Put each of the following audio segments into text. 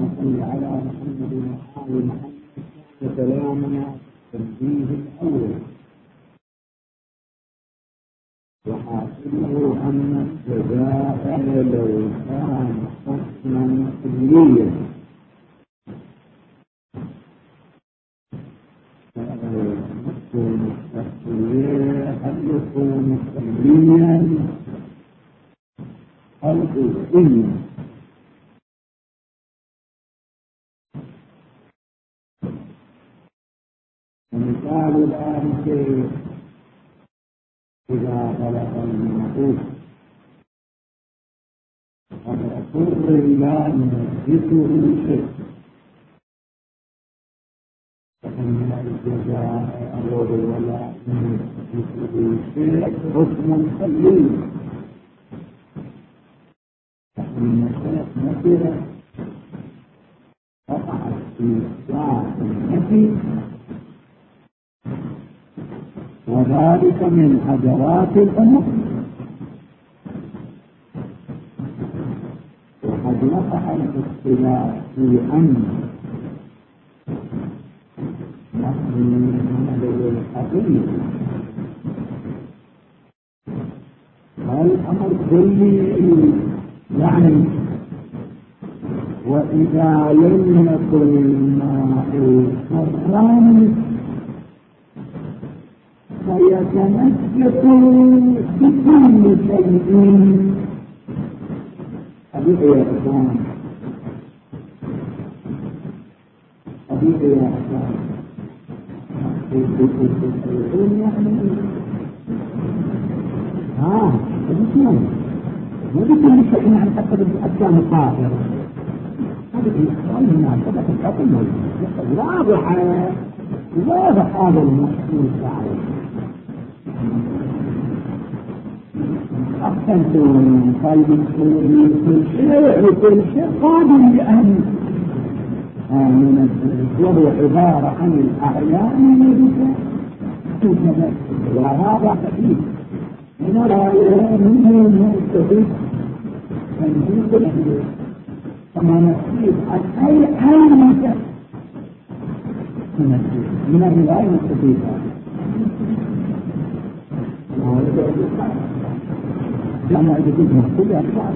صل على محمد وآل محمد. وكلامنا التنبيه الأول، وحاصله أن الجزاء لو كان حكما كليا هل يكون كليا أو جزئيا؟ مثال ذلك إذا بلغ المعروف الرسول لا يثبته شيء فإن الجزاء أمر ولا يثبته شيء حكم كلي، فإن الشيء مثلا وقعت في ساعة النفي، وذلك من حجرات الأمور. وقد وقع الاختلاف في أن الحقيقة الأمر كلي يعني، وإذا لم يكن الماء حراما فيتمسك بكل شيء. حقيقة يا إخوان، حقيقة يا إخوان، ما بيكون شيء يعني حتى بالأجسام الطاهرة. هذه الإخوان مناسبة الحكم واضح هذا المسؤول عليه. أحسنتم. طيب كل شيء قادم لأن وهو عبارة عن الأعيان وهذا خفيف من الرأي منه التفيد تنجيب كما نسيب عن أي مكان من الرأي التفيد لما إذا كنت مكتوب أكثر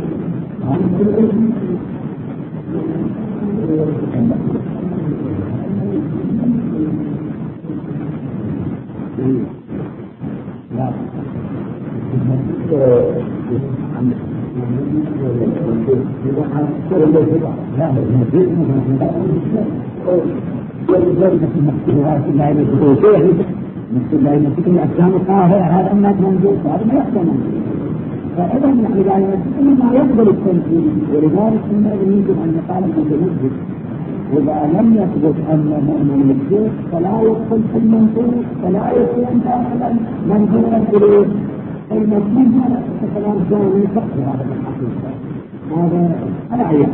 لا هذا ما موجود، هذا ما يحصل. فإذا نحن لا يمكن ما يقبل التنفيذ، ولذلك يجب أن يقال المتنفذ إذا لم يثبت أن مؤمن الشيخ فلا يدخل في المنطوق، فلا يكون داخلا منظورا إليه المسلم. هذا كلام ثاني فقط هذا الحقيقة، هذا عيان.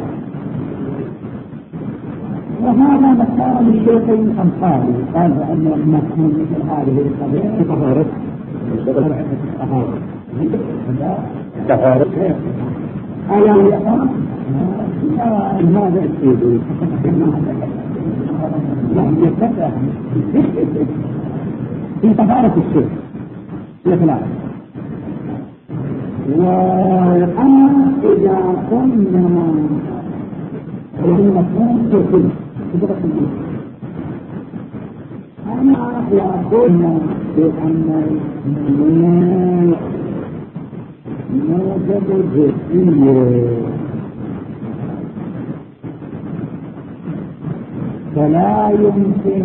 وهذا مختار للشيخ الأنصاري، قال بأن المفهوم مثل هذه القضية تطهرت تطهرت ألا يقام ماذا تريد؟ في طهارة الشيخ الإخلاص. وأما إذا كنا المفهوم تكون أنا يقول بأن الماء موجب جزئية فلا يمكن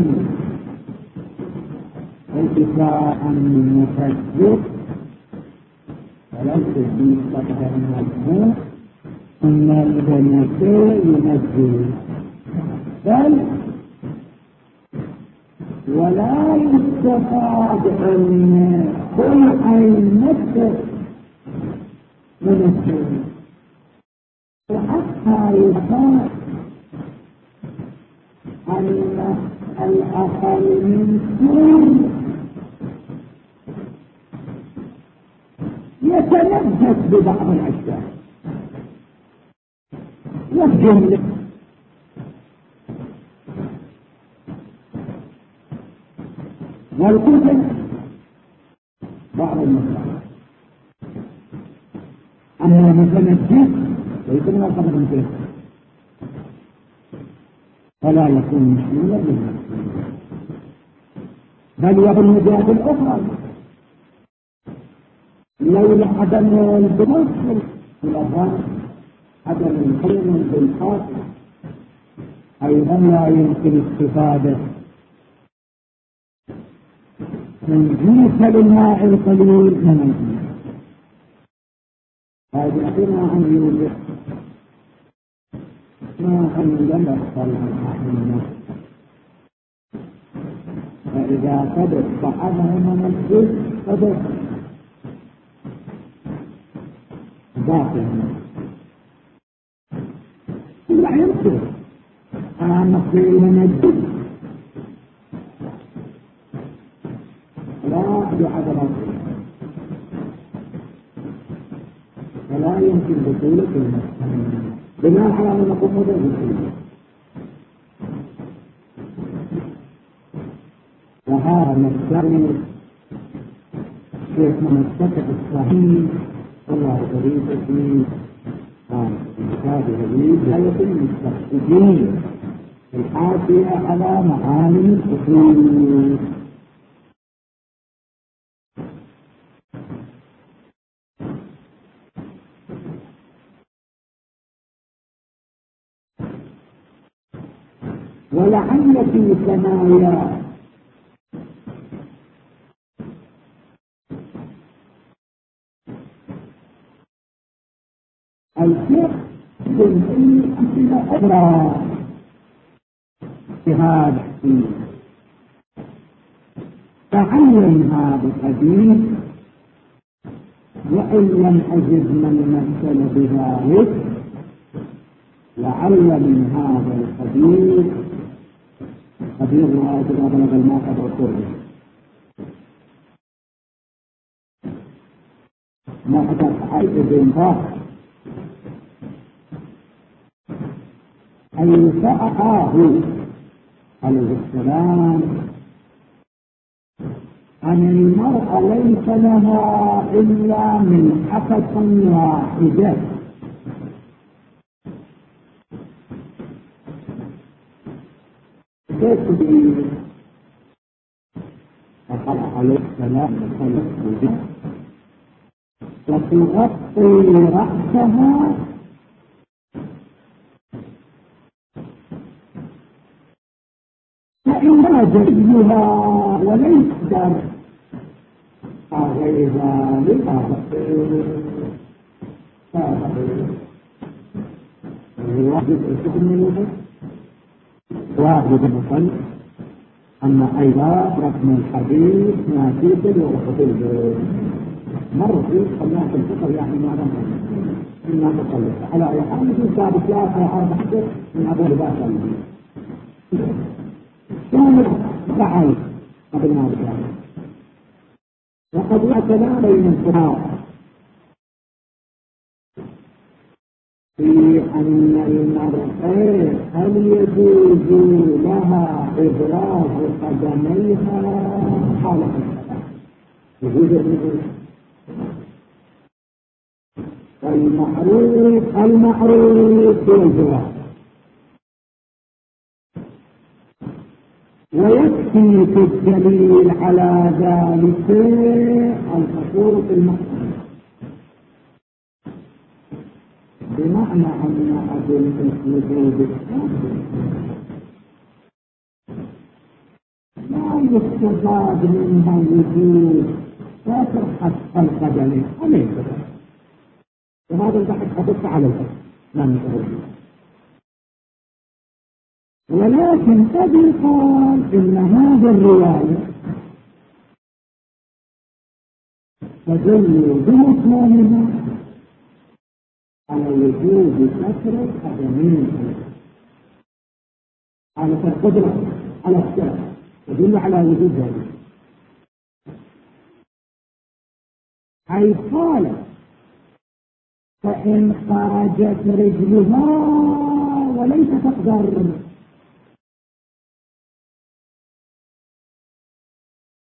ارتفاع المفسد، وليس في قدر المفهوم أن البنات ينزل، بل ولا يستفاد أن كل المفسد من الشيء وحتى يصاب أن الأقل من كل يتنفس ببعض الأشياء والجملة والكتب بعض المسائل. أما مثلا الجسم ليس من الخبر مثله فلا يكون مشمولا بالنسبة بل وبالمجال الأخرى لولا عدم البنص في الأذهان عدم القيم بالخاطر أيضا لا يمكن استفادة من جنس الماء القليل من الماء. هذه أخيرا أن يوجد ما أن لم يحصل من فإذا قدر بعضه من الجزء قدر باطل لا يمكن أن نقول من الجزء لا بعدم فلا يمكن بطولة المسلمين بناء على أن نقوم بالرسول. وهذا مستقل كيف نستطيع الصحيح والله يريد في كتاب هذه لا يتم المستخدمين الحاشية على معاني الأصول. ولعل في ثنايا الفقه بالعلم أمثلة أخرى في هذا الدين تعلم هذا الحديث وإن لم أجد من مثل بذلك لعل من هذا الحديث حديث رواية إذا بلغ الماء قدر القرب ما حدث حيث بإنفاق أي سأقاه عليه السلام أن المرأة ليس لها إلا من حفة واحدة تكفي فقال عليه السلام وتغطي رأسها فإن جدها وليس غير ذلك واجب المصنف أن أيضا رقم الحديث ناتيجة ورقة الجريد مرة فيه خلينا في الفقر يعني ما دام إنها مطلقة على أي حال في كتاب ثلاثة أربع حدث من أبو لباس كان فعل قبل ما ذكر وقد اعتنى بين الفقهاء في أن المرأة هل يجوز لها إبراز قدميها حالة الصلاة يجوز المعروف بالجواز ويكفي في الدليل على ذلك الحصول في المحكمة بمعنى أن أدلة الوجود لا يستفاد منها وجود لا ترحب القدمين أليس وهذا البحث حدث على الأرض لم يتغير ولكن قد يقال إن هذه الرواية تدل بمفهومها على وجود كسر القدمين على القدرة على السلام تدل على وجود ذلك حيث قال فإن خرجت رجلها وليس تقدر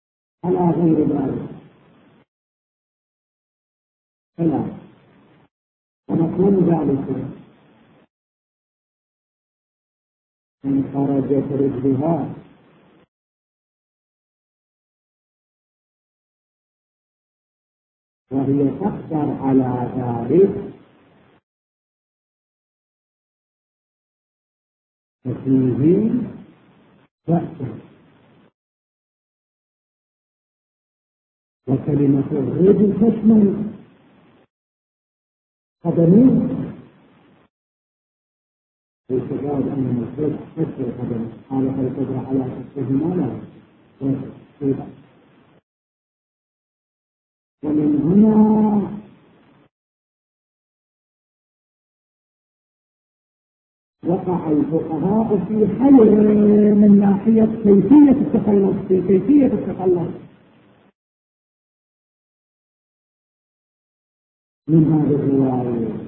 غير ذلك. فلا، ونقول ذلك إن خرجت رجلها وهي تقدر على ذلك ففيه بأس. وكلمة الرجل تشمل قدمين، واستفاد أن الرجل تشمل قدمين، قال هل تدرى على كفهما؟ لا. ومن هنا وقع الفقهاء في حيرة من ناحية كيفية التخلص من هذه الرواية.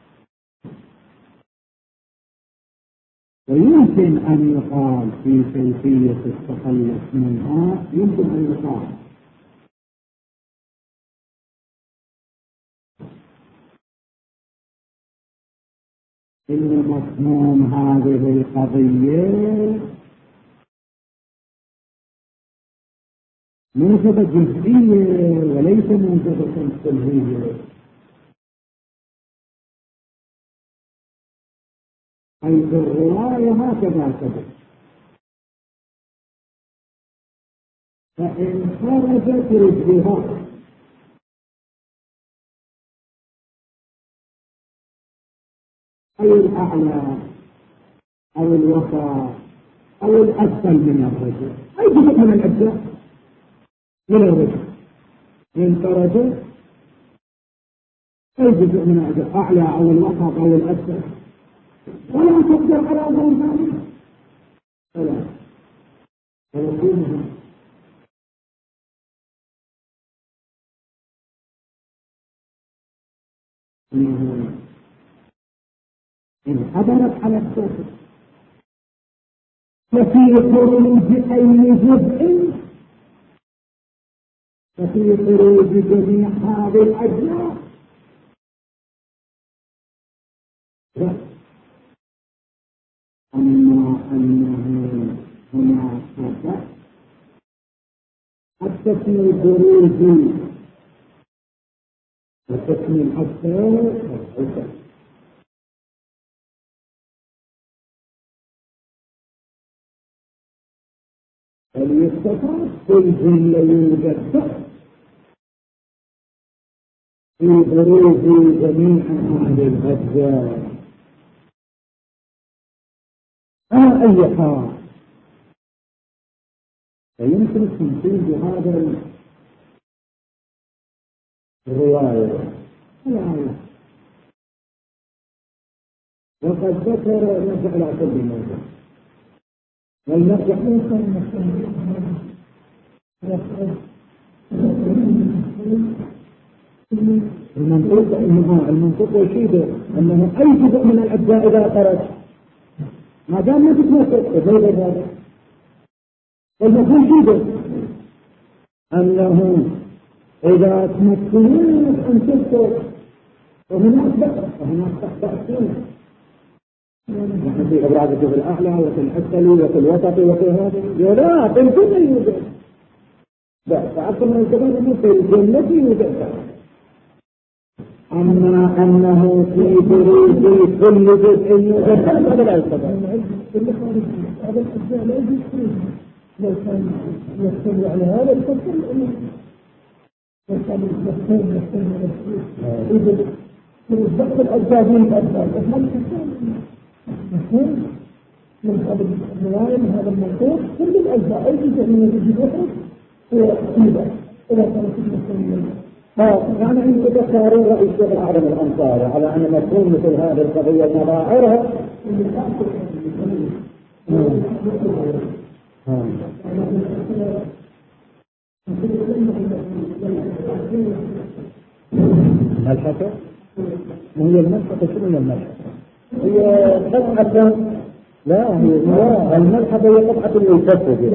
ويمكن أن يقال في كيفية التخلص منها، يمكن أن يقال إن مفهوم هذه القضية موجبة جزئية وليس موجبة كلية، حيث الرواية هكذا كذا، فإن خرجت رجلها أو الأعلى أو الوسط أو الأسفل من الرجل، أي جزء من الأجزاء من الرجل، إن خرجت أي جزء من الأجزاء، أعلى أو الوسط أو الأسفل، ولا تقدر على ذلك، فلا فيكون إن حضرت على الصوت ففي خروج أي جزء، ففي خروج جميع هذه الأجزاء، أما أنه هناك حتى في الخروج وتكمل أكثر فليستطاع كل جملة يوجد في خروج جميع هذه الأجزاء. أي حال فيمكن التمثيل بهذا الرواية الآية، وقد ذكر نرجع على كل موضوع والمرجع المنطق يشيد أنه أي جزء من الأجزاء إذا خرج ما دام ما تتمثل غير ذلك، والمفهوم جيد أنه إذا تمثلون أن تذكر وهناك بأسين، نحن في أبراج الجزء الأعلى وفي الأسفل وفي الوسط وفي هذا، لا في الجنة يوجد فأكثر من الكبار في الجنة يوجد. أما أنه في خروج كل جزء يوجد هذا لا يستطيع. هذا الأجزاء لا يجوز خروجها، لو كان يستوي على هذا الفصل وكان يستوي إذا خروج الأجزاء من الأجزاء مفهوم من هذا الرواية من هذا المنطوق كل الأجزاء أي جزء من الجزء الأخرى هو إذا كانت المسلمين. يعني أن تذكروا رئيس الشيخ الأعظم الأنصاري على أن مفهوم مثل هذه القضية مظاهرها ملحقة؟ هي الملحقة شنو هي الملحقة؟ هي مسألة لا الملحفة هي قطعة المنفذة.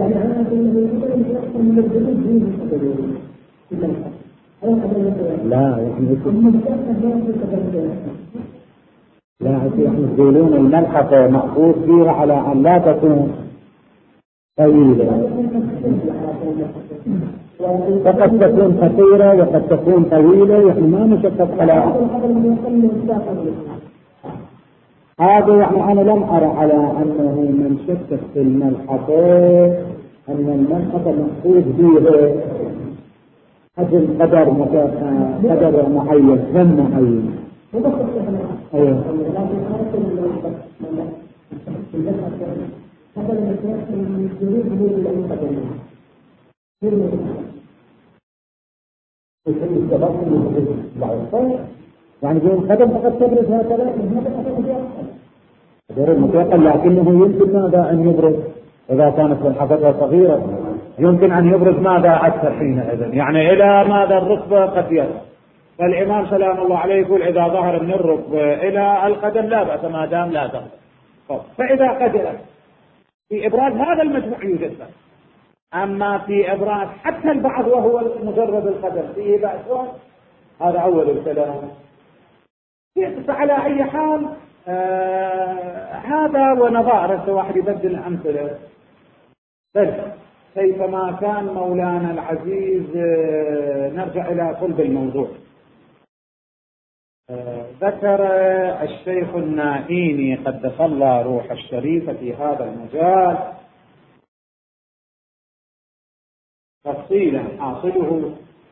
لا يعني يقولون الملحفة مأخوذ فيها على أن لا تكون طويلة، فقد تكون قصيرة وقد تكون طويلة، يعني ما نشكك على هذا. يعني أنا لم أرى على أنه من شكك في الملحفة أن الملحفة مأخوذ فيها حجم قدر معين، كم معين. أيوه. يعني يقول القدم فقد تبرز هكذا غير المتوقع، لكنه يمكن ماذا أن يبرز إذا كانت الحفظة صغيرة، يمكن أن يبرز ماذا أكثر حينئذ، يعني إلى ماذا الركبة قد يرى. فالإمام سلام الله عليه يقول إذا ظهر من الركبة إلى القدم لا بأس ما دام لا تغلب. فإذا قدر في إبراز هذا المجموع يوجد بأس، أما في إبراز حتى البعض وهو مجرد القدم فيه بأس، هذا أول الكلام. فعلى أي حال هذا ونظائر واحد يبدل الأمثلة. بس كيفما كان مولانا العزيز نرجع إلى صلب الموضوع. ذكر الشيخ النائيني قدس الله روح الشريف في هذا المجال تفصيلا حاصله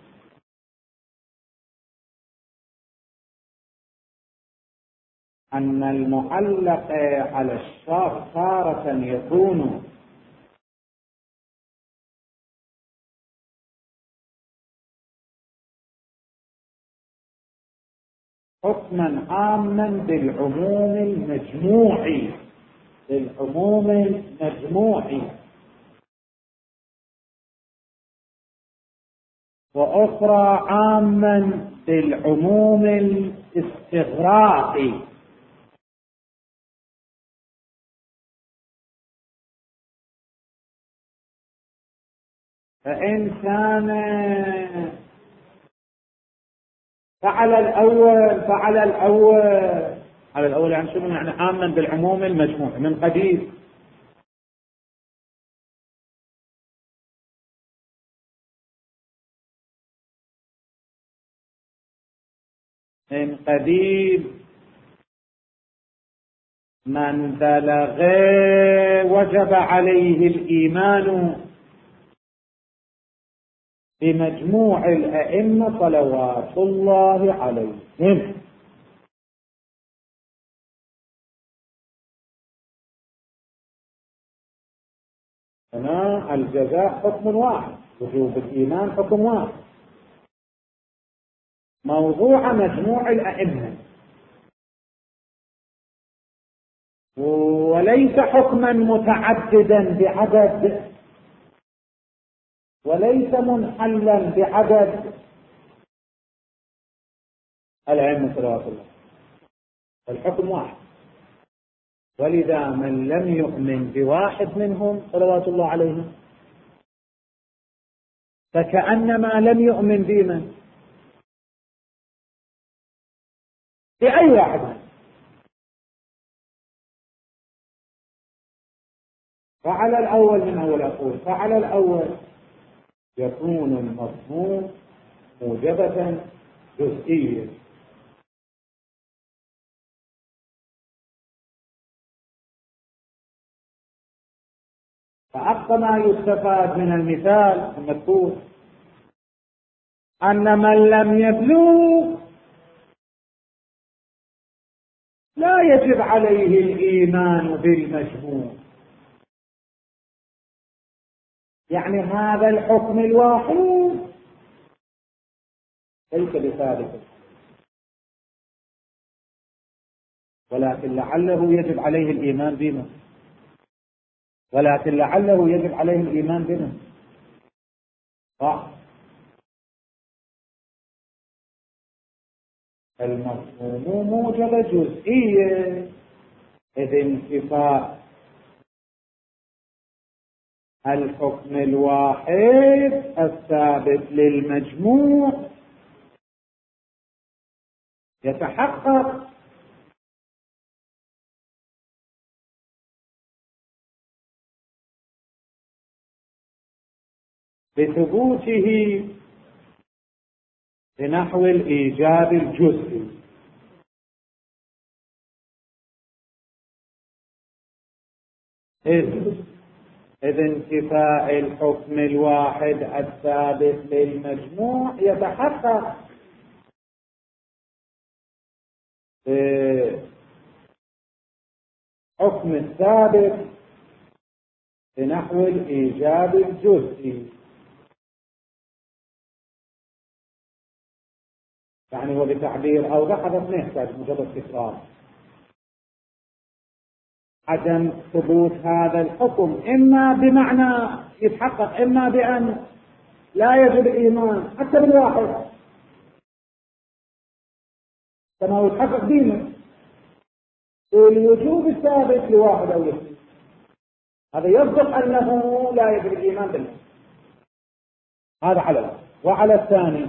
أن المعلق على الشرط تارة يكون حكما عاما بالعموم المجموعي، وأخرى عاما بالعموم الاستغراقي. فإن كان فعلى الأول يعني شنو يعني عاما بالعموم المجموع من قديم. من قديم من بلغ وجب عليه الإيمان بمجموع الأئمة صلوات الله عليهم. هنا الجزاء حكم واحد، وجوب الإيمان حكم واحد. موضوع مجموع الأئمة وليس حكما متعددا بعدد، وليس منحلا بعدد الأئمة صلوات الله، الحكم واحد. ولذا من لم يؤمن بواحد منهم صلوات الله عليهم فكأنما لم يؤمن بمن؟ بأي واحد منهم. فعلى الأول من أول أقول فعلى الأول يكون المضمون موجبة جزئية، فأقصى ما يستفاد من المثال المذكور أن من لم يبلغ لا يجب عليه الإيمان بالمجموع، يعني هذا الحكم الواحد ليس بثابت، ولكن لعله يجب عليه الإيمان بما صح. المفهوم موجب جزئية، إذ انتفاء الحكم الواحد الثابت للمجموع يتحقق بثبوته بنحو الإيجاب الجزئي، إذ انتفاء الحكم الواحد الثابت للمجموع يتحقق بحكم الثابت بنحو الإيجاب الجزئي. يعني هو بتعبير أوضح، بس ما يحتاج مجرد تكرار. عدم ثبوت هذا الحكم إما بمعنى يتحقق، إما بأن لا يجب الإيمان حتى بالواحد كما هو يتحقق دينه، والوجوب الثابت لواحد أو اثنين، هذا يصدق أنه لا يجب الإيمان بالله. هذا على وعلى الثاني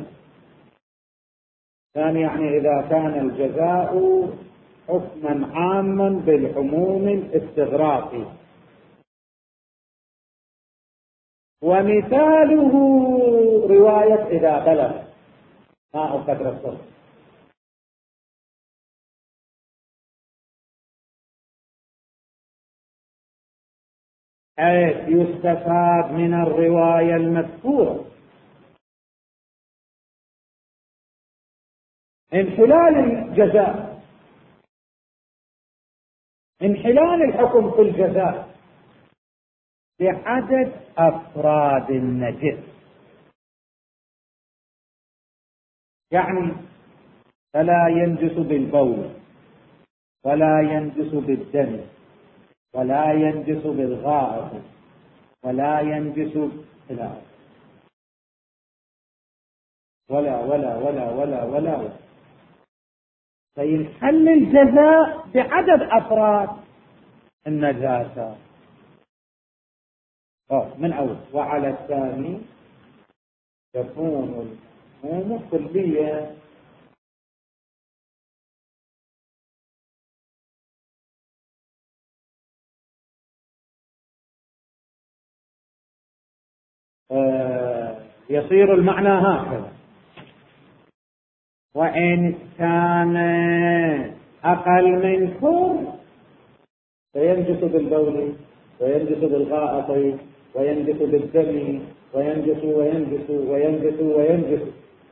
يعني إذا كان الجزاء حكما عاما بالعموم الاستغراقي، ومثاله رواية إذا بلغ ماء قدر الصدق، حيث يستفاد من الرواية المذكورة انحلال الجزاء، انحلال الحكم في الجزاء بعدد أفراد النجس. يعني فلا ينجس بالبول، ولا ينجس بالدم، ولا ينجس بالغائط، ولا ينجس ولا ولا ولا ولا ولا فينحل الجزاء بعدد أفراد النجاسة من أول. وعلى الثاني تكون الحكم كلية يصير المعنى هكذا: وإن كان أقل من كل فينجس بالبول، وينجس بالغائط، وينجس بالدم، وينجس وينجس وينجس وينجس،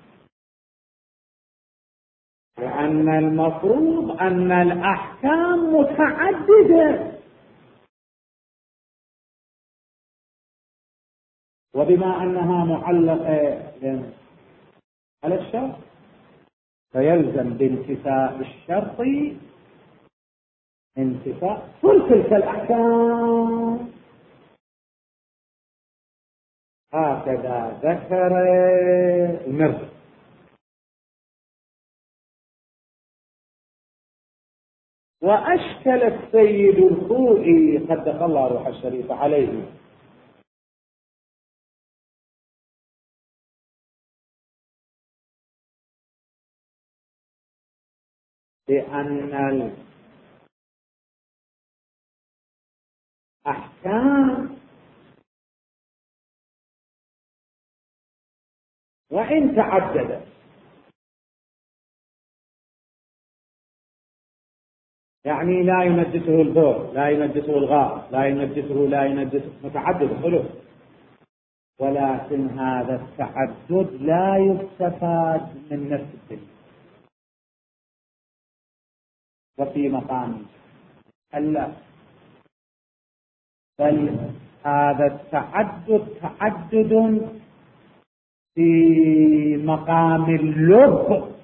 لأن المفروض أن الأحكام متعددة، وبما أنها معلقة على الشرط فيلزم بانتفاء الشرط انتفاء كل تلك الأحكام. هكذا ذكر المرض. وأشكل السيد الخوئي قدس الله روح الشريف عليه بأن الأحكام وإن تعددت، يعني لا ينجسه البول، لا ينجسه الغائط، لا ينجسه متعدد خلف، ولكن هذا التعدد لا يستفاد من نفس الدليل. وفي مقام ألا، بل هذا التعدد تعدد في مقام اللب،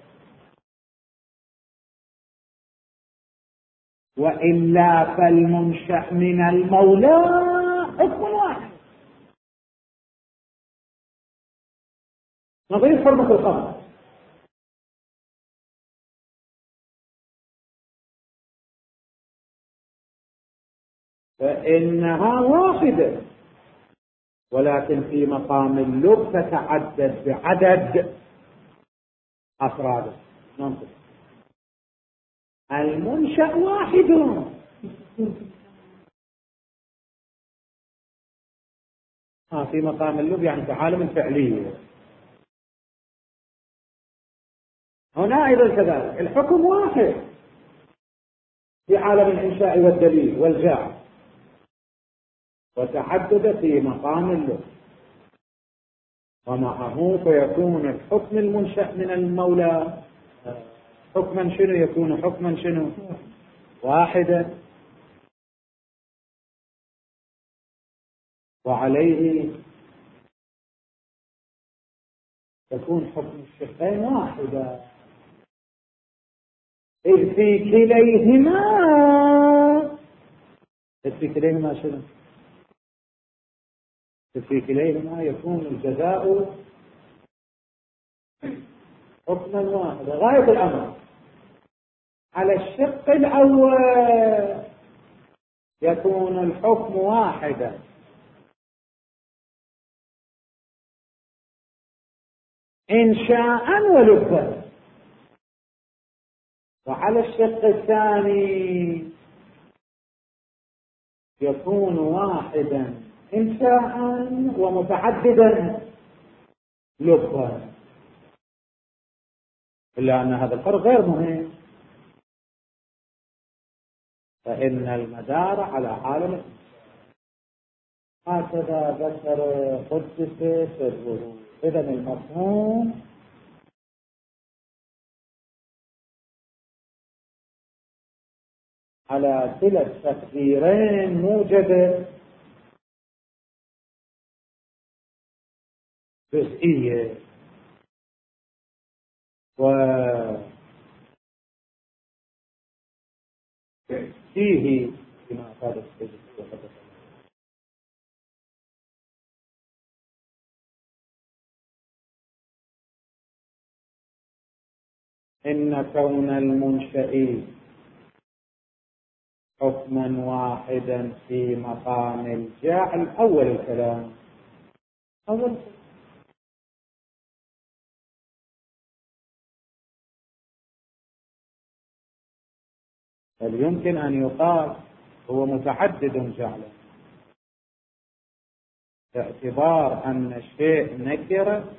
وإلا فالمنشأ من المولى حكم واحد، نظير حرمة الخمر. فإنها واحدة، ولكن في مقام اللب تتعدد بعدد أفراده. منطق. المنشأ واحد في مقام اللب، يعني في عالم الفعلية. هنا أيضا كذلك الحكم واحد في عالم الإنشاء والدليل والجاع، وتعدد في مقام اللب. ومعه فيكون الحكم المنشأ من المولى حكما شنو؟ يكون حكما شنو؟ واحدا. وعليه يكون حكم الشقين واحدا، إذ في كليهما شنو؟ إذ في كليهما يكون الجزاء حكما واحدا. غاية الأمر على الشق الأول يكون الحكم واحدا إنشاء ولبا، وعلى الشق الثاني يكون واحدا إنشاء ومتعددا لبا. إلا أن هذا الفرق غير مهم، فإن المدار على عالم هكذا ذكر قدس سره. إذن المفهوم على كلا تقديرين موجبة جزئية وفيه كما قال السيد إن كون المنشئ حكما واحدا في مقام الجاعل. أول الكلام بل يمكن أن يقال هو متعدد جعلا، باعتبار أن الشيء نكرة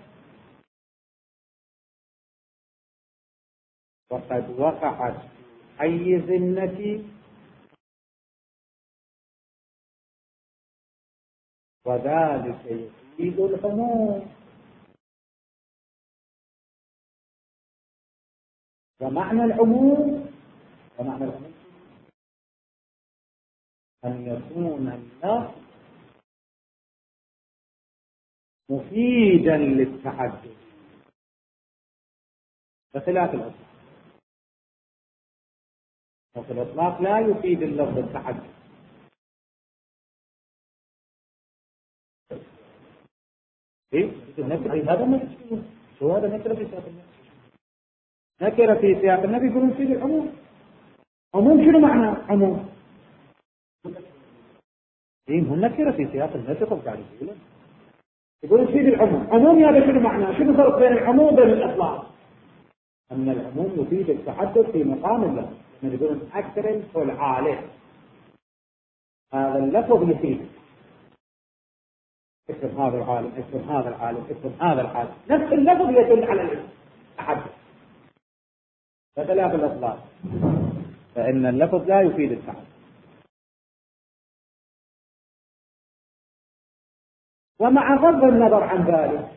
وقد وقعت في حيز النفي، وذلك يفيد العموم. ومعنى العموم أن يكون النص مفيدا للتعدد بخلاف الإطلاق. وفي الإطلاق لا يفيد اللفظ التعدد. هذا نكرة. شو هذا نكرة في سياق النفي؟ نكرة في سياق النفي يقولون يفيد العموم. عموم شنو معنى عموم؟ هم نكرة في سياق النفي قاعد يقولون يفيد العموم. عموم هذا شنو معنى؟ شنو الفرق بين العموم وبين الإطلاق؟ أن العموم يفيد التعدد في مقام اللفظ. يقولون أكرم فالعالم، هذا اللفظ يفيد اسم هذا العالم، اسم هذا العالم، اسم هذا العالم، نفس اللفظ يدل على التعدد بخلاف الإطلاق، فإن اللفظ لا يفيد التعدد. ومع غض النظر عن ذلك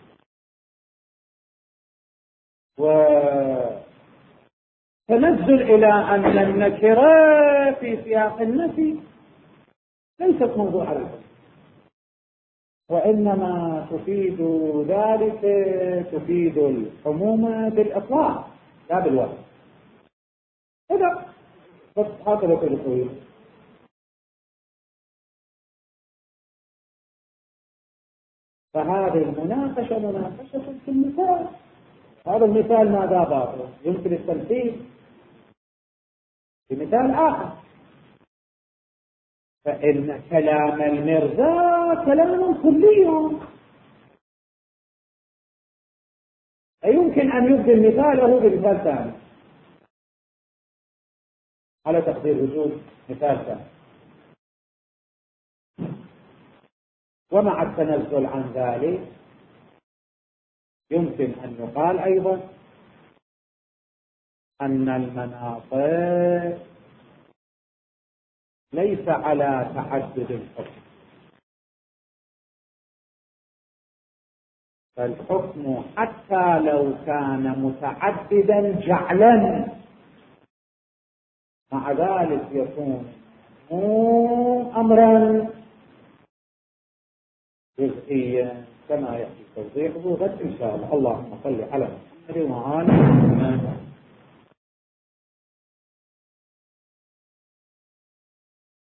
وتنزل إلى أن النكرة في سياق النفي ليست موضوع الحكم، وإنما تفيد ذلك تفيد العموم بالإطلاق لا بالوصف. هذا بس هكذا تقول. فهذه المناقشة مناقشة في المثال. هذا المثال ماذا باطل؟ يمكن التمثيل بمثال آخر. فإن كلام المرزا كلام كلي، يمكن أن يبدل مثاله بمثال ثاني على تقدير وجود مثال ثاني. ومع التنزل عن ذلك يمكن أن يقال أيضا أن المناطق ليس على تعدد الحكم، فالحكم حتى لو كان متعددا جعلا مع ذلك يكون أمرا جزئيا كما يأتي توضيحه غد إن شاء الله. اللهم صل على محمد وعلى محمد.